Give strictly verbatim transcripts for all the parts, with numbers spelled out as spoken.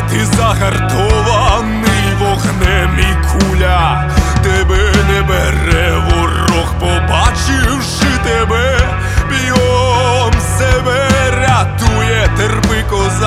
ти загартований вогнем і куля тебе не бере ворог, побачивши тебе, б'єм себе рятує, терпи,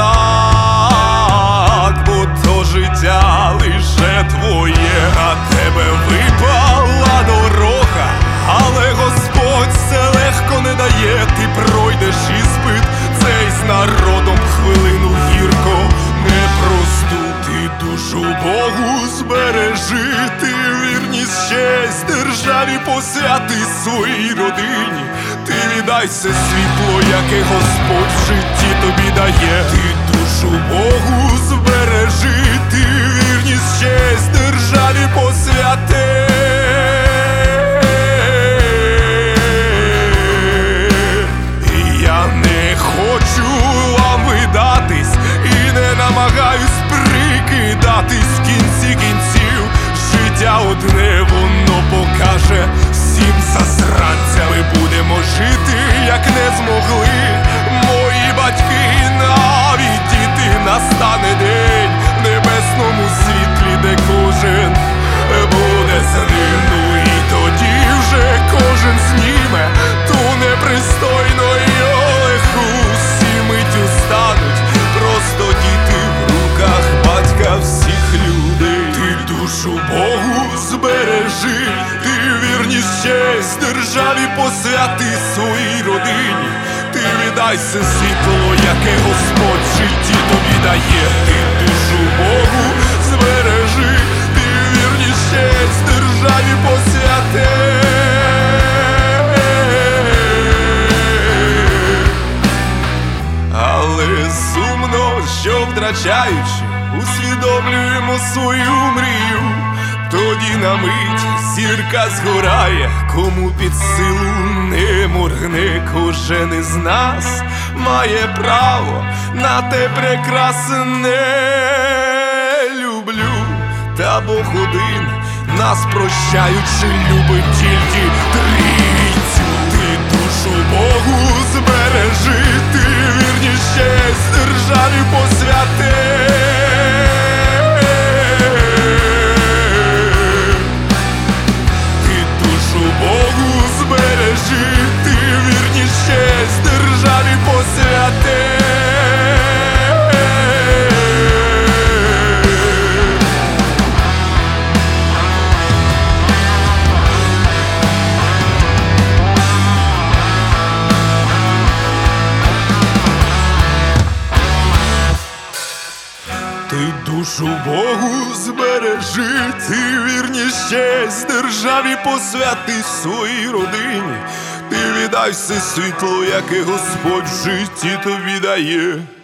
козак, бо то життя лише твоє, а тебе випала дорога, але Господь все легко не дає, ти пройдеш іспит цей з народом хвилину гірко непросту, ти душу Богу збережи, ти вірність, честь державі посвяти своїй родині, ти віддайся світло, яке Господь в житті тобі дає, ти душу Богу збережи, ти вірність, честь державі посвяти. Я не хочу вам видатись і не намагаюсь прикидатись, в кінці кінців життя одне воно покаже, всім засранцями будемо жити, як не змогли мої батьки, навіть діти. Настане день в небесному світлі, де кожен буде з ним, ну і тоді вже кожен зніме ту непристойну олеху, всі миттю стануть просто діти в руках батька всіх людей. Ти душу Богу збережи, ти вірність, честь державі посвяти своїй родині, ти віддайся світло, яке Господь в житті тобі дає, ти душу Богу збережи, ти вірність, честь державі посвяти. Але сумно, що втрачаючи, усвідомлюємо свою мрію, тоді на мить зірка згорає, кому під силу не моргне, кожен із нас має право на те прекрасне. Люблю, та Бог один, нас прощаючи, любить тільки трійцю. Ти душу Богу збережи, ти вірність, честь державі посвяти. Ти душу Богу збережи, ти вірність, честь державі посвяти. Ти душу Богу збережи, ти вірність, честь державі посвяти своїй родині, ти віддайся світло, яке Господь в житті тобі дає.